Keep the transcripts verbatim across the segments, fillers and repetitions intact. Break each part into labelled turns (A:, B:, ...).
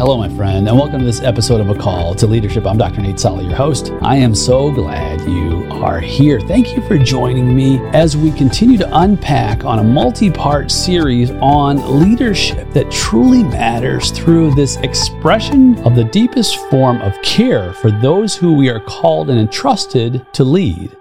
A: Hello, my friend, and welcome to this episode of A Call to Leadership. I'm Doctor Nate Solly, your host. I am so glad you are here. Thank you for joining me as we continue to unpack on a multi-part series on leadership that truly matters through this expression of the deepest form of care for those who we are called and entrusted to lead,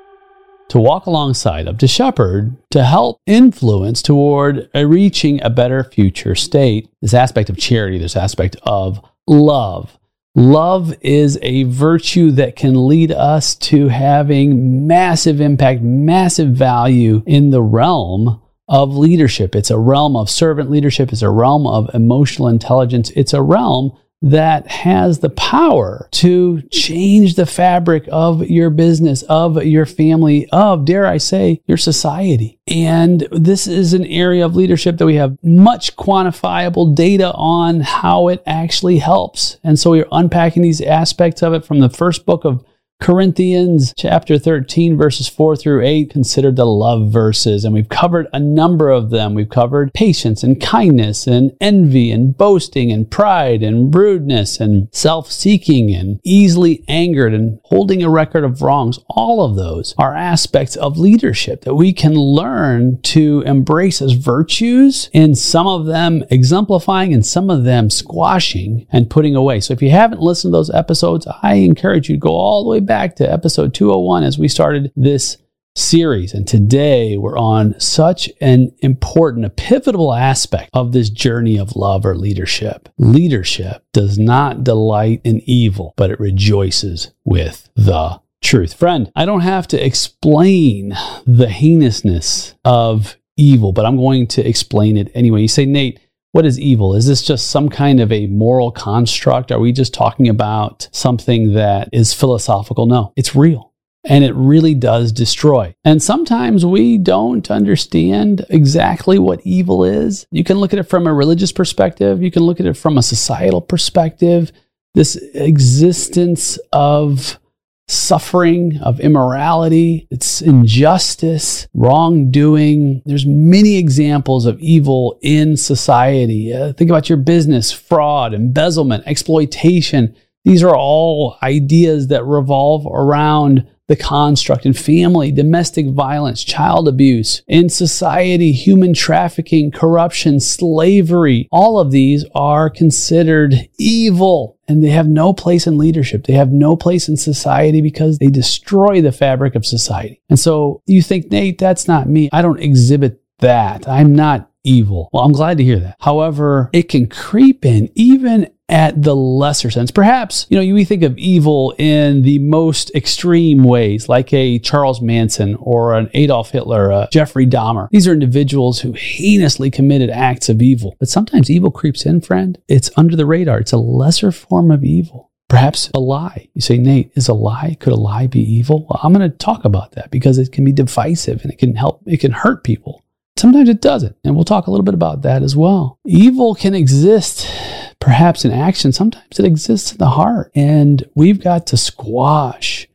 A: to walk alongside of, to shepherd, to help influence toward a reaching a better future state. This aspect of charity, this aspect of love. Love is a virtue that can lead us to having massive impact, massive value in the realm of leadership. It's a realm of servant leadership. It's a realm of emotional intelligence. It's a realm that has the power to change the fabric of your business, of your family, of, dare I say, your society. And this is an area of leadership that we have much quantifiable data on how it actually helps. And so we're unpacking these aspects of it from the first book of Corinthians, chapter thirteen, verses four through eight, considered the love verses. And we've covered a number of them. We've covered patience and kindness and envy and boasting and pride and rudeness and self-seeking and easily angered and holding a record of wrongs. All of those are aspects of leadership that we can learn to embrace as virtues, and some of them exemplifying and some of them squashing and putting away. So if you haven't listened to those episodes, I encourage you to go all the way back to episode two oh one as we started this series. And today we're on such an important, a pivotal aspect of this journey of love or leadership. Leadership does not delight in evil, but it rejoices with the truth. Friend, I don't have to explain the heinousness of evil, but I'm going to explain it anyway. You say, Nate, what is evil? Is this just some kind of a moral construct? Are we just talking about something that is philosophical? No, it's real. And it really does destroy. And sometimes we don't understand exactly what evil is. You can look at it from a religious perspective. You can look at it from a societal perspective. This existence of suffering, of immorality, it's injustice, wrongdoing. There's many examples of evil in society. Uh, think about your business, fraud, embezzlement, exploitation. These are all ideas that revolve around the construct in family, domestic violence, child abuse, in society, human trafficking, corruption, slavery. All of these are considered evil, and they have no place in leadership. They have no place in society because they destroy the fabric of society. And so you think, Nate, that's not me. I don't exhibit that. I'm not evil. Well, I'm glad to hear that. However, it can creep in even at the lesser sense. Perhaps, you know, you think of evil in the most extreme ways, like a Charles Manson or an Adolf Hitler, a Jeffrey Dahmer. These are individuals who heinously committed acts of evil. But sometimes evil creeps in, friend. It's under the radar. It's a lesser form of evil. Perhaps a lie. You say, Nate, is a lie? Could a lie be evil? Well, I'm going to talk about that because it can be divisive and it can help, it can hurt people. Sometimes it doesn't. And we'll talk a little bit about that as well. Evil can exist perhaps in action. Sometimes it exists in the heart. And we've got to squash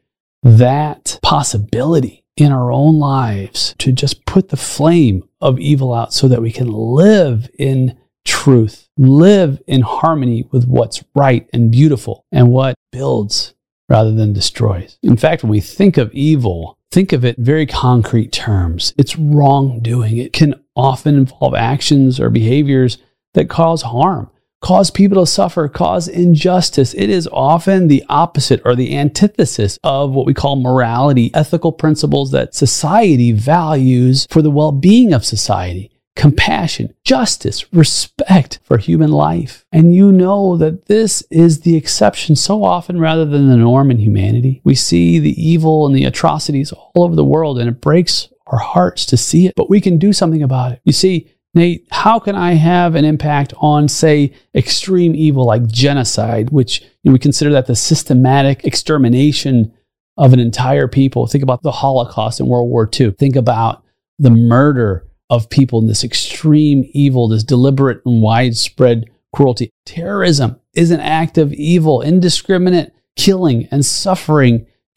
A: that possibility in our own lives to just put the flame of evil out so that we can live in truth, live in harmony with what's right and beautiful and what builds rather than destroys. In fact, when we think of evil, think of it in very concrete terms. It's wrongdoing. It can often involve actions or behaviors that cause harm, cause people to suffer, cause injustice. It is often the opposite or the antithesis of what we call morality, ethical principles that society values for the well-being of society. Compassion, justice, respect for human life. And you know that this is the exception so often rather than the norm in humanity. We see the evil and the atrocities all over the world, and it breaks our hearts to see it, but we can do something about it. You see, Nate, how can I have an impact on, say, extreme evil like genocide, which, you know, we consider that the systematic extermination of an entire people? Think about the Holocaust in World War Two. Think about the murder of people in this extreme evil, this deliberate and widespread cruelty. Terrorism is an act of evil, indiscriminate killing and suffering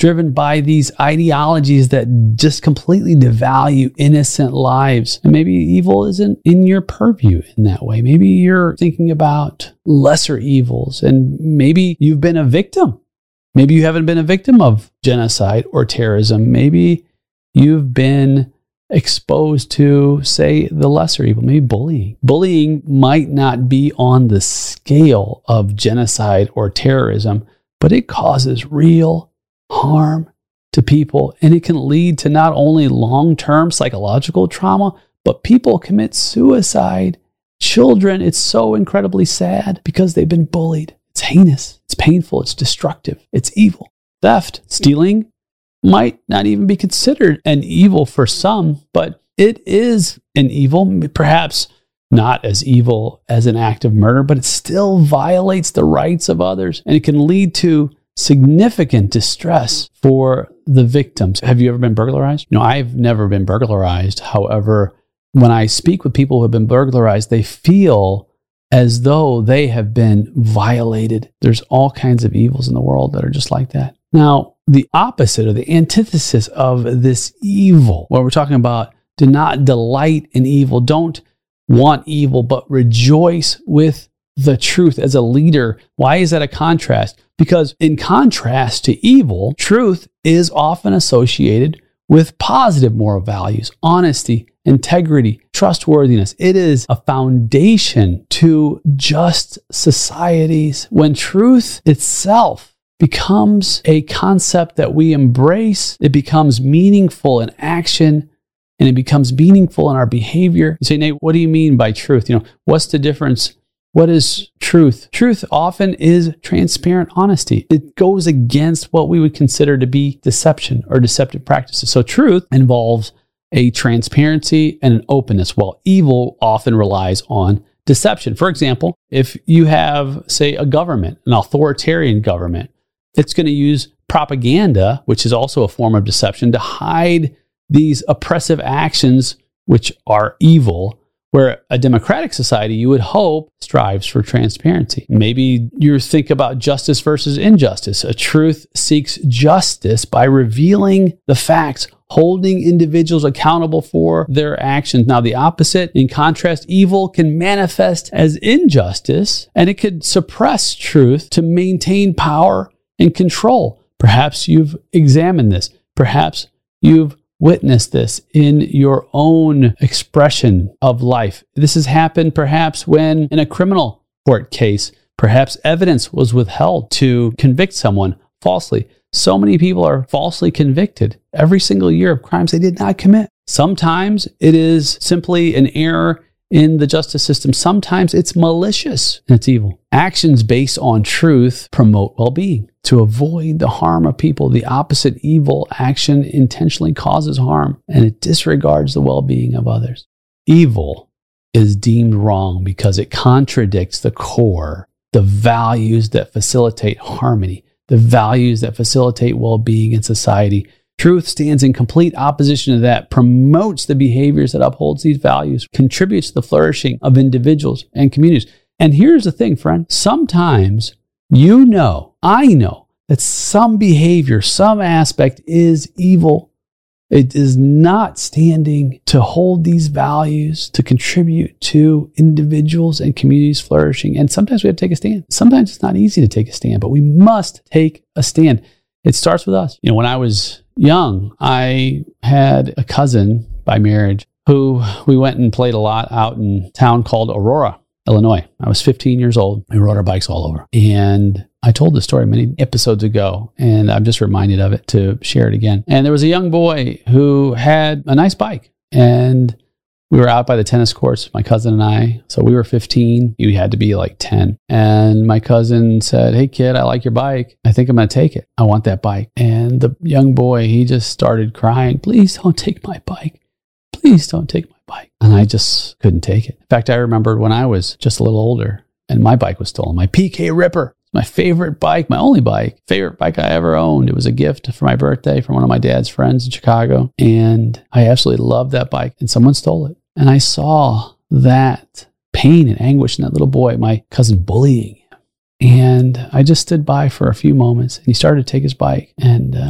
A: driven by these ideologies that just completely devalue innocent lives. And maybe evil isn't in your purview in that way. Maybe you're thinking about lesser evils, and maybe you've been a victim. Maybe you haven't been a victim of genocide or terrorism. Maybe you've been exposed to, say, the lesser evil, maybe bullying. Bullying might not be on the scale of genocide or terrorism, but it causes real harm to people, and it can lead to not only long-term psychological trauma, but people commit suicide. Children, it's so incredibly sad because they've been bullied. It's heinous, it's painful, it's destructive, it's evil. Theft, stealing, might not even be considered an evil for some, but it is an evil, perhaps not as evil as an act of murder, but it still violates the rights of others, and it can lead to significant distress for the victims. Have you ever been burglarized? No, I've never been burglarized. However, when I speak with people who have been burglarized, they feel as though they have been violated. There's all kinds of evils in the world that are just like that. Now, the opposite or the antithesis of this evil, where we're talking about do not delight in evil, don't want evil, but rejoice with the truth as a leader. Why is that a contrast? Because in contrast to evil, truth is often associated with positive moral values, honesty, integrity, trustworthiness. It is a foundation to just societies. When truth itself becomes a concept that we embrace, it becomes meaningful in action, and it becomes meaningful in our behavior. You say, Nate, what do you mean by truth? You know, what's the difference? What is truth? Truth often is transparent honesty. It goes against what we would consider to be deception or deceptive practices. So truth involves a transparency and an openness, while evil often relies on deception. For example, if you have, say, a government, an authoritarian government, it's going to use propaganda, which is also a form of deception, to hide these oppressive actions, which are evil, where a democratic society, you would hope, strives for transparency. Maybe you think about justice versus injustice. A truth seeks justice by revealing the facts, holding individuals accountable for their actions. Now, the opposite, in contrast, evil can manifest as injustice, and it could suppress truth to maintain power and control. Perhaps you've examined this. Perhaps you've witnessed this in your own expression of life. This has happened perhaps when in a criminal court case, perhaps evidence was withheld to convict someone falsely. So many people are falsely convicted every single year of crimes they did not commit. Sometimes it is simply an error in the justice system. Sometimes it's malicious and it's evil. Actions based on truth promote well-being. To avoid the harm of people, the opposite evil action intentionally causes harm, and it disregards the well-being of others. Evil is deemed wrong because it contradicts the core, the values that facilitate harmony, the values that facilitate well-being in society. Truth stands in complete opposition to that, promotes the behaviors that upholds these values, contributes to the flourishing of individuals and communities. And here's the thing, friend. Sometimes you know, I know, that some behavior, some aspect is evil. It is not standing to hold these values, to contribute to individuals and communities flourishing. And sometimes we have to take a stand. Sometimes it's not easy to take a stand, but we must take a stand. It starts with us. You know, when I was young, I had a cousin by marriage who we went and played a lot out in a town called Aurora, Illinois. I was fifteen years old. We rode our bikes all over. And I told this story many episodes ago, and I'm just reminded of it to share it again. And there was a young boy who had a nice bike, and we were out by the tennis courts, my cousin and I. So we were fifteen. You had to be like ten. And my cousin said, "Hey kid, I like your bike. I think I'm going to take it. I want that bike." And the young boy, he just started crying, "Please don't take my bike. Please don't take my bike." And I just couldn't take it. In fact, I remembered when I was just a little older and my bike was stolen, my P K Ripper. My favorite bike, my only bike, favorite bike I ever owned. It was a gift for my birthday from one of my dad's friends in Chicago. And I absolutely loved that bike, and someone stole it. And I saw that pain and anguish in that little boy, my cousin bullying him. And I just stood by for a few moments, and he started to take his bike. And uh,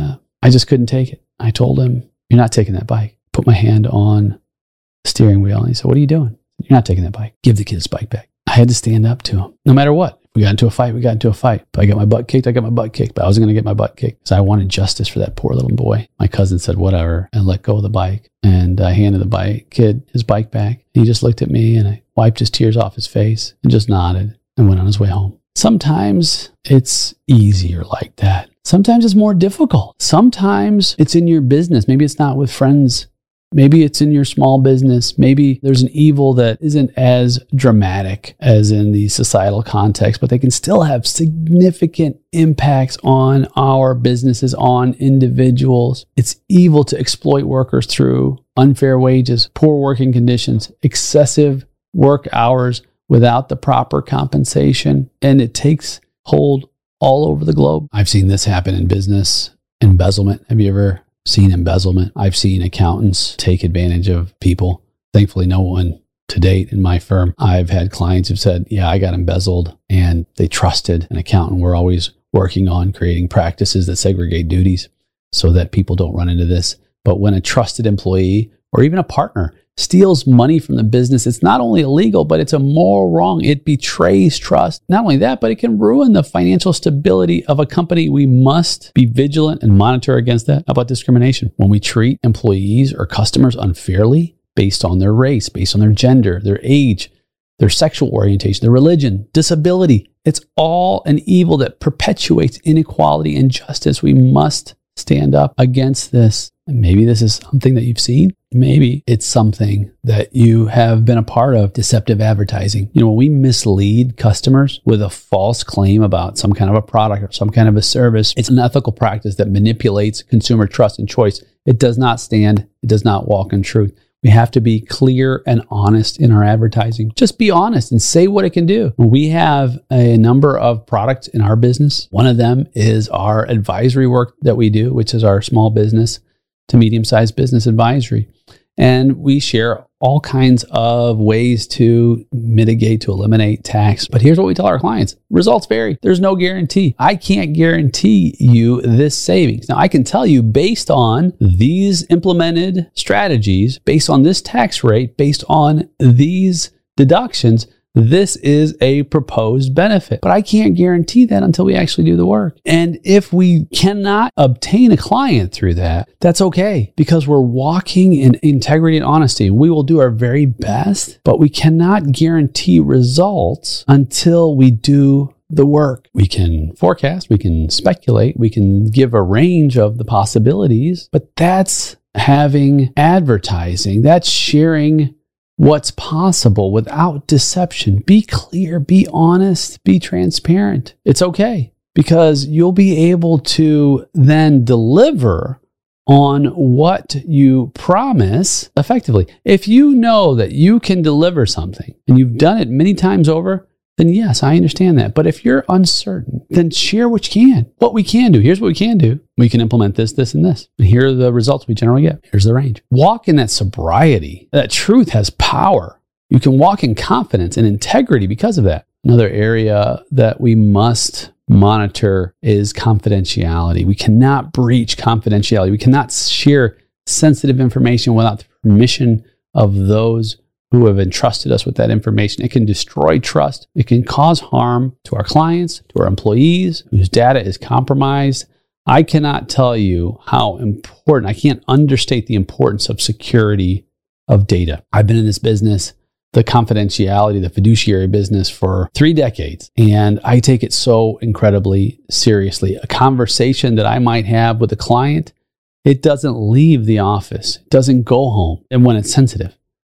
A: I just couldn't take it. I told him, you're not taking that bike. Put my hand on the steering wheel. And he said, what are you doing? You're not taking that bike. Give the kid his bike back. I had to stand up to him. No matter what. If we got into a fight, we got into a fight. If I got my butt kicked, I got my butt kicked. But I wasn't going to get my butt kicked because I wanted justice for that poor little boy. My cousin said, whatever, and let go of the bike. And I handed the bike kid his bike back. He just looked at me and I wiped his tears off his face and just nodded and went on his way home. Sometimes it's easier like that. Sometimes it's more difficult. Sometimes it's in your business. Maybe it's not with friends. Maybe it's in your small business. Maybe there's an evil that isn't as dramatic as in the societal context, but they can still have significant impacts on our businesses, on individuals. It's evil to exploit workers through unfair wages, poor working conditions, excessive work hours without the proper compensation. And it takes hold all over the globe. I've seen this happen in business. Embezzlement. Have you ever seen embezzlement? I've seen accountants take advantage of people. Thankfully, no one to date in my firm. I've had clients who've said, yeah, I got embezzled, and they trusted an accountant. We're always working on creating practices that segregate duties so that people don't run into this. But when a trusted employee or even a partner steals money from the business, it's not only illegal, but it's a moral wrong. It betrays trust. Not only that, but it can ruin the financial stability of a company. We must be vigilant and monitor against that. How about discrimination? When we treat employees or customers unfairly based on their race, based on their gender, their age, their sexual orientation, their religion, disability, it's all an evil that perpetuates inequality and injustice. We must stand up against this. And maybe this is something that you've seen. Maybe it's something that you have been a part of, deceptive advertising. You know, when we mislead customers with a false claim about some kind of a product or some kind of a service, it's an ethical practice that manipulates consumer trust and choice. It does not stand. It does not walk in truth. We have to be clear and honest in our advertising. Just be honest and say what it can do. We have a number of products in our business. One of them is our advisory work that we do, which is our small business to medium-sized business advisory. And we share all kinds of ways to mitigate, to eliminate tax. But here's what we tell our clients. Results vary. There's no guarantee. I can't guarantee you this savings. Now, I can tell you based on these implemented strategies, based on this tax rate, based on these deductions, this is a proposed benefit. But I can't guarantee that until we actually do the work. And if we cannot obtain a client through that, that's okay, because we're walking in integrity and honesty. We will do our very best, but we cannot guarantee results until we do the work. We can forecast, we can speculate, we can give a range of the possibilities, but that's having advertising, that's sharing what's possible without deception. Be clear, be honest, be transparent. It's okay, because you'll be able to then deliver on what you promise effectively. If you know that you can deliver something and you've done it many times over, then yes, I understand that. But if you're uncertain, then share what you can. What we can do, here's what we can do. We can implement this, this, and this. And here are the results we generally get. Here's the range. Walk in that sobriety. That truth has power. You can walk in confidence and integrity because of that. Another area that we must monitor is confidentiality. We cannot breach confidentiality. We cannot share sensitive information without the permission of those who have entrusted us with that information. It can destroy trust. It can cause harm to our clients, to our employees whose data is compromised. I cannot tell you how important, I can't understate the importance of security of data. I've been in this business, the confidentiality, the fiduciary business, for three decades, and I take it so incredibly seriously. A conversation that I might have with a client, it doesn't leave the office. It doesn't go home, and when it's sensitive,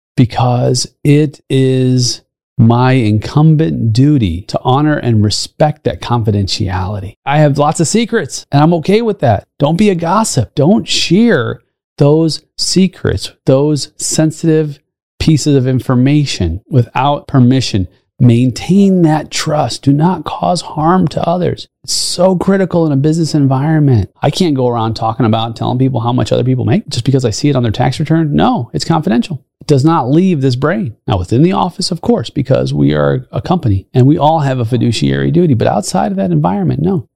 A: because it is my incumbent duty to honor and respect that confidentiality. I have lots of secrets, and I'm okay with that. Don't be a gossip. Don't share those secrets, those sensitive pieces of information without permission. Maintain that trust. Do not cause harm to others. It's so critical in a business environment. I can't go around talking about telling people how much other people make just because I see it on their tax return. No, it's confidential. It does not leave this brain. Now, within the office, of course, because we are a company and we all have a fiduciary duty, but outside of that environment, no.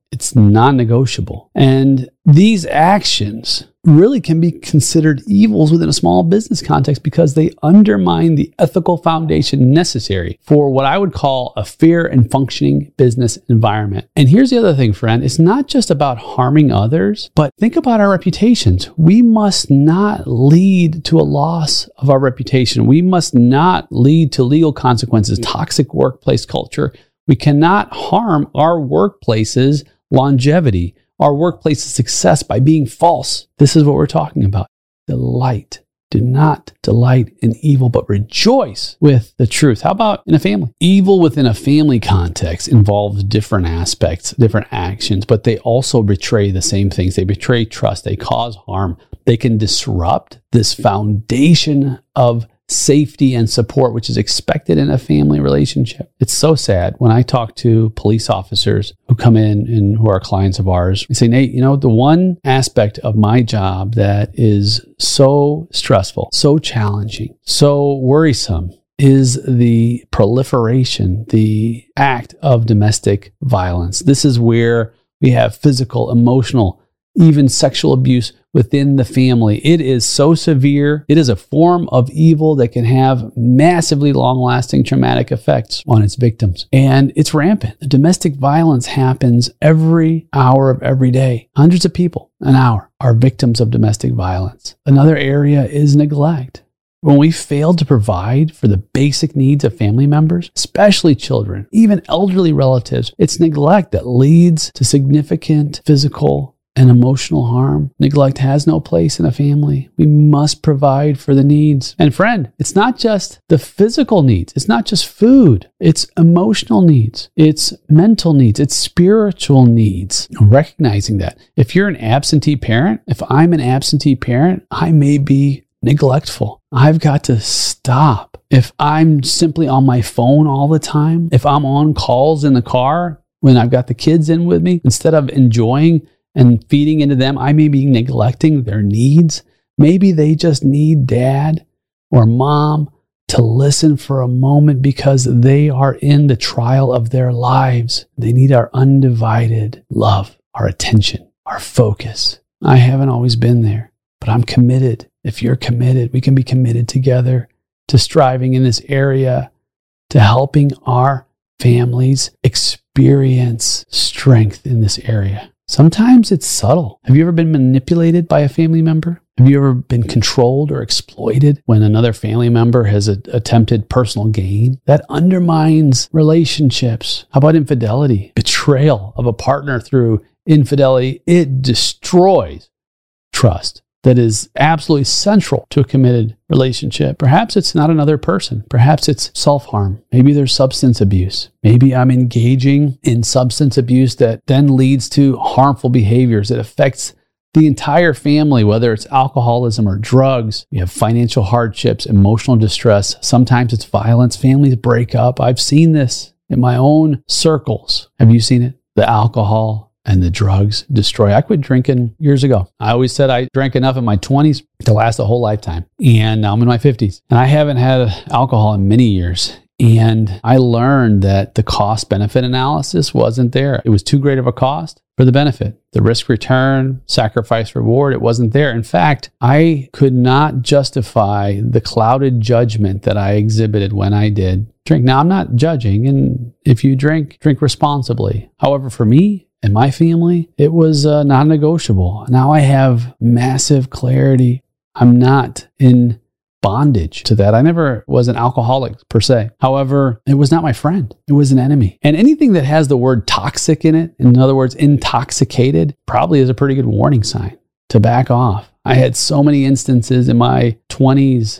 A: It's non-negotiable. And these actions really can be considered evils within a small business context because they undermine the ethical foundation necessary for what I would call a fair and functioning business environment. And here's the other thing, friend. It's not just about harming others, but think about our reputations. We must not lead to a loss of our reputation. We must not lead to legal consequences, toxic workplace culture. We cannot harm our workplace's longevity, our workplace's success by being false. This is what we're talking about. Delight. Do not delight in evil, but rejoice with the truth. How about in a family? Evil within a family context involves different aspects, different actions, but they also betray the same things. They betray trust. They cause harm. They can disrupt this foundation of safety and support, which is expected in a family relationship. It's so sad when I talk to police officers who come in and who are clients of ours. They say, Nate, you know, the one aspect of my job that is so stressful, so challenging, so worrisome is the proliferation, the act of domestic violence. This is where we have physical, emotional, even sexual abuse within the family. It is so severe. It is a form of evil that can have massively long-lasting traumatic effects on its victims. And it's rampant. The domestic violence happens every hour of every day. Hundreds of people an hour are victims of domestic violence. Another area is neglect. When we fail to provide for the basic needs of family members, especially children, even elderly relatives, it's neglect that leads to significant physical and emotional harm. Neglect has no place in a family. We must provide for the needs. And friend, it's not just the physical needs. It's not just food. It's emotional needs. It's mental needs. It's spiritual needs. Recognizing that. If you're an absentee parent, if I'm an absentee parent, I may be neglectful. I've got to stop. If I'm simply on my phone all the time, if I'm on calls in the car when I've got the kids in with me, instead of enjoying and feeding into them, I may be neglecting their needs. Maybe they just need dad or mom to listen for a moment because they are in the trial of their lives. They need our undivided love, our attention, our focus. I haven't always been there, but I'm committed. If you're committed, we can be committed together to striving in this area, to helping our families experience strength in this area. Sometimes it's subtle. Have you ever been manipulated by a family member? Have you ever been controlled or exploited when another family member has a, attempted personal gain? That undermines relationships. How about infidelity? Betrayal of a partner through infidelity. It destroys trust. That is absolutely central to a committed relationship. Perhaps it's not another person. Perhaps it's self-harm. Maybe there's substance abuse. Maybe I'm engaging in substance abuse that then leads to harmful behaviors that affects the entire family, whether it's alcoholism or drugs. You have financial hardships, emotional distress. Sometimes it's violence. Families break up. I've seen this in my own circles. Have you seen it? The alcohol and the drugs destroy. I quit drinking years ago. I always said I drank enough in my twenties to last a whole lifetime. And now I'm in my fifties. And I haven't had alcohol in many years. And I learned that the cost-benefit analysis wasn't there. It was too great of a cost for the benefit. The risk-return, sacrifice-reward, it wasn't there. In fact, I could not justify the clouded judgment that I exhibited when I did drink. Now, I'm not judging. And if you drink, drink responsibly. However, for me, in my family, it was uh, non-negotiable. Now I have massive clarity. I'm not in bondage to that. I never was an alcoholic per se. However, it was not my friend. It was an enemy. And anything that has the word toxic in it, in other words, intoxicated, probably is a pretty good warning sign to back off. I had so many instances in my twenties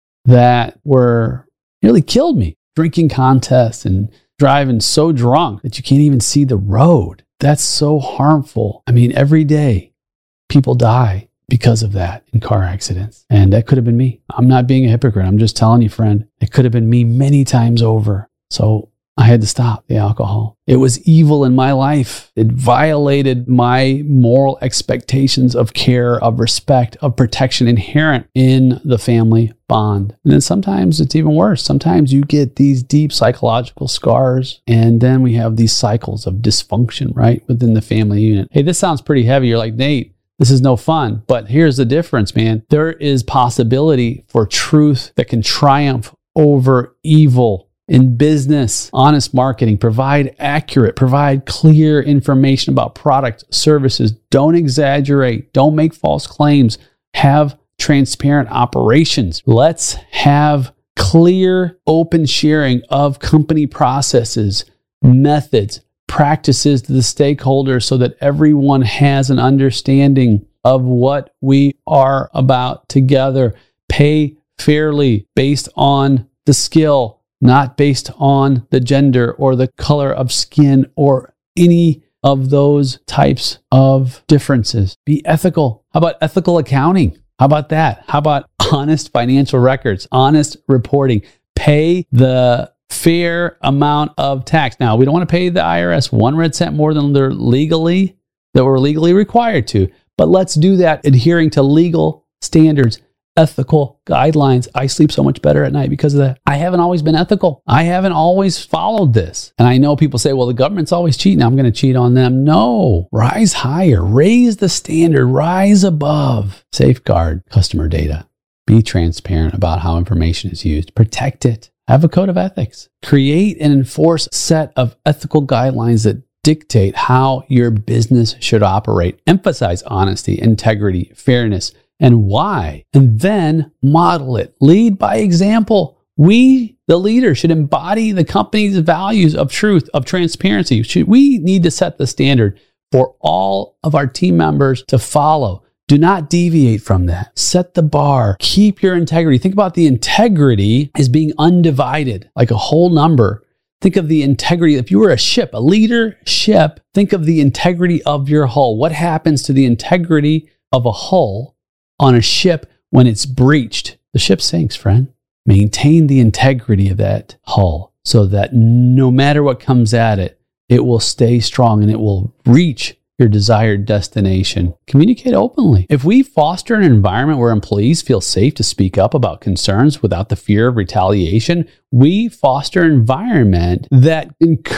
A: that were nearly killed me. Drinking contests and driving so drunk that you can't even see the road. That's so harmful. I mean, every day people die because of that in car accidents. And that could have been me. I'm not being a hypocrite. I'm just telling you, friend, it could have been me many times over. So I had to stop the alcohol. It was evil in my life. It violated my moral expectations of care, of respect, of protection inherent in the family bond. And then sometimes it's even worse. Sometimes you get these deep psychological scars, and then we have these cycles of dysfunction, right, within the family unit. Hey, this sounds pretty heavy. You're like, Nate, this is no fun. But here's the difference, man. There is possibility for truth that can triumph over evil. In business, honest marketing, provide accurate, provide clear information about product, services. Don't exaggerate. Don't make false claims. Have transparent operations. Let's have clear, open sharing of company processes, methods, practices to the stakeholders so that everyone has an understanding of what we are about together. Pay fairly based on the skill, not based on the gender or the color of skin or any of those types of differences. Be ethical. How about ethical accounting? How about that? How about honest financial records, honest reporting? Pay the fair amount of tax. Now, we don't want to pay the I R S one red cent more than they're legally, that we're legally required to, but let's do that adhering to legal standards, ethical guidelines. I sleep so much better at night because of that. I haven't always been ethical. I haven't always followed this. And I know people say, well, the government's always cheating. I'm going to cheat on them. No, rise higher, raise the standard, rise above, safeguard customer data, be transparent about how information is used, protect it, have a code of ethics, create and enforce a set of ethical guidelines that dictate how your business should operate, emphasize honesty, integrity, fairness, and why, and then model it. Lead by example. We, the leader, should embody the company's values of truth, of transparency. Should, we need to set the standard for all of our team members to follow. Do not deviate from that. Set the bar. Keep your integrity. Think about the integrity as being undivided, like a whole number. Think of the integrity. If you were a ship, a leader ship, think of the integrity of your hull. What happens to the integrity of a hull on a ship when it's breached? The ship sinks, friend. Maintain the integrity of that hull so that no matter what comes at it, it will stay strong and it will reach your desired destination. Communicate openly. If we foster an environment where employees feel safe to speak up about concerns without the fear of retaliation, we foster an environment that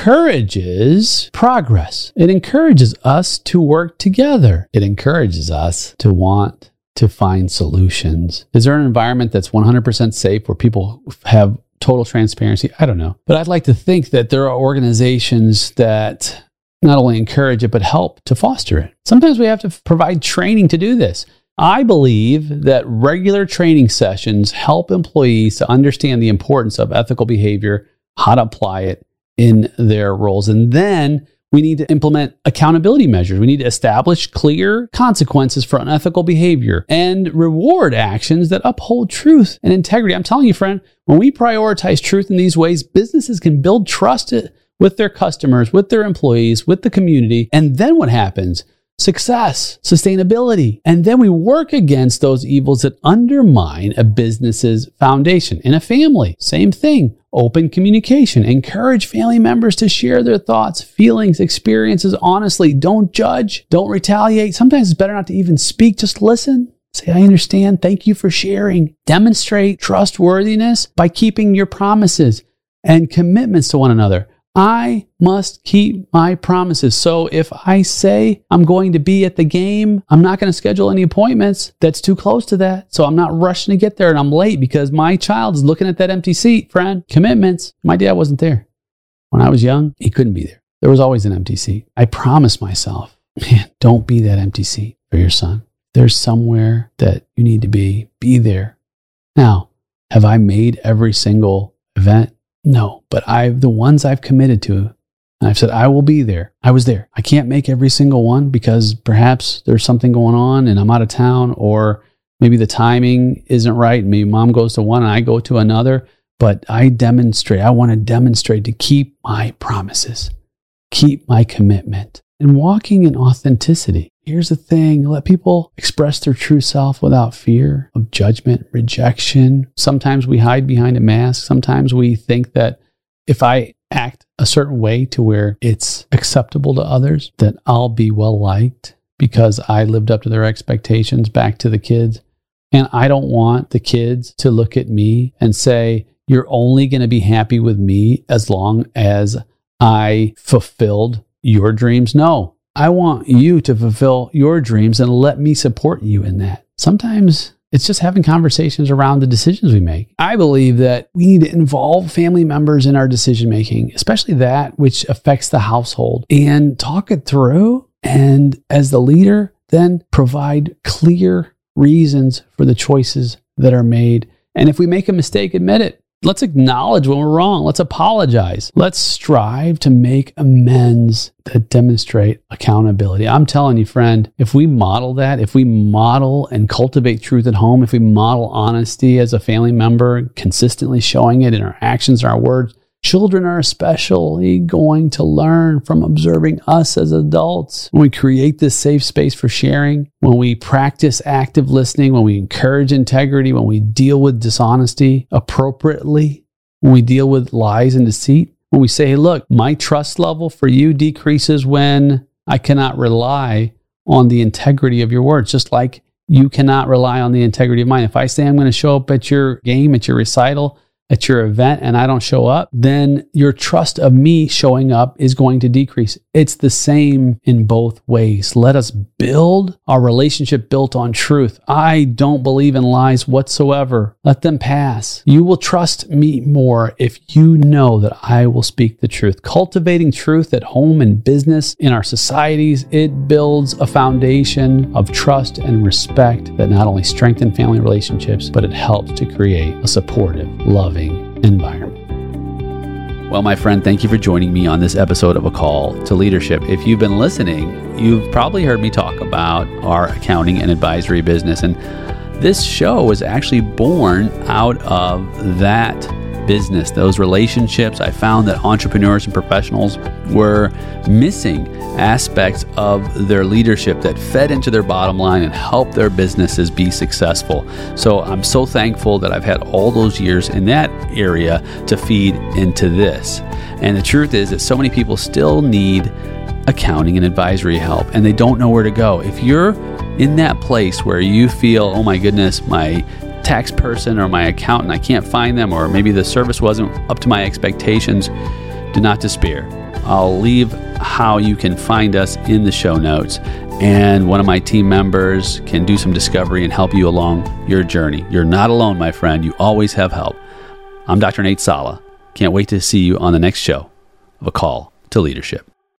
A: encourages progress. It encourages us to work together. It encourages us to want to find solutions. Is there an environment that's one hundred percent safe where people have total transparency? I don't know. But I'd like to think that there are organizations that not only encourage it, but help to foster it. Sometimes we have to provide training to do this. I believe that regular training sessions help employees to understand the importance of ethical behavior, how to apply it in their roles. And then we need to implement accountability measures. We need to establish clear consequences for unethical behavior and reward actions that uphold truth and integrity. I'm telling you, friend, when we prioritize truth in these ways, businesses can build trust with their customers, with their employees, with the community. And then what happens? Success, sustainability. And then we work against those evils that undermine a business's foundation. In a family, same thing. Open communication. Encourage family members to share their thoughts, feelings, experiences honestly. Don't judge. Don't retaliate. Sometimes it's better not to even speak. Just listen. Say, I understand. Thank you for sharing. Demonstrate trustworthiness by keeping your promises and commitments to one another. I must keep my promises. So if I say I'm going to be at the game, I'm not going to schedule any appointments that's too close to that. So I'm not rushing to get there and I'm late because my child is looking at that empty seat, friend. Commitments. My dad wasn't there. When I was young, he couldn't be there. There was always an empty seat. I promised myself, man, don't be that empty seat for your son. There's somewhere that you need to be. Be there. Now, have I made every single event? No, but I've the ones I've committed to, and I've said, I will be there. I was there. I can't make every single one because perhaps there's something going on and I'm out of town, or maybe the timing isn't right. Maybe mom goes to one and I go to another, but I demonstrate, I want to demonstrate to keep my promises, keep my commitment, and walking in authenticity. Here's the thing, let people express their true self without fear of judgment, rejection. Sometimes we hide behind a mask. Sometimes we think that if I act a certain way to where it's acceptable to others, that I'll be well liked because I lived up to their expectations back to the kids. And I don't want the kids to look at me and say, you're only going to be happy with me as long as I fulfilled your dreams. No, I want you to fulfill your dreams and let me support you in that. Sometimes it's just having conversations around the decisions we make. I believe that we need to involve family members in our decision making, especially that which affects the household, and talk it through. And as the leader, then provide clear reasons for the choices that are made. And if we make a mistake, admit it. Let's acknowledge when we're wrong. Let's apologize. Let's strive to make amends that demonstrate accountability. I'm telling you, friend, if we model that, if we model and cultivate truth at home, if we model honesty as a family member, consistently showing it in our actions and our words, children are especially going to learn from observing us as adults. When we create this safe space for sharing, when we practice active listening, when we encourage integrity, when we deal with dishonesty appropriately, when we deal with lies and deceit, when we say, hey, look, my trust level for you decreases when I cannot rely on the integrity of your words, just like you cannot rely on the integrity of mine. If I say I'm going to show up at your game, at your recital, at your event, and I don't show up, then your trust of me showing up is going to decrease. It's the same in both ways. Let us build our relationship built on truth. I don't believe in lies whatsoever. Let them pass. You will trust me more if you know that I will speak the truth. Cultivating truth at home and business, in our societies, it builds a foundation of trust and respect that not only strengthen family relationships, but it helps to create a supportive, loving environment. Well, my friend, thank you for joining me on this episode of A Call to Leadership. If you've been listening, you've probably heard me talk about our accounting and advisory business. And this show was actually born out of that business, those relationships. I found that entrepreneurs and professionals were missing aspects of their leadership that fed into their bottom line and helped their businesses be successful. So I'm so thankful that I've had all those years in that area to feed into this. And the truth is that so many people still need accounting and advisory help, and they don't know where to go. If you're in that place where you feel, oh my goodness, my tax person or my accountant, I can't find them, or maybe the service wasn't up to my expectations, do not despair. I'll leave how you can find us in the show notes, and one of my team members can do some discovery and help you along your journey. You're not alone, my friend. You always have help. I'm Doctor Nate Sala. Can't wait to see you on the next show of A Call to Leadership.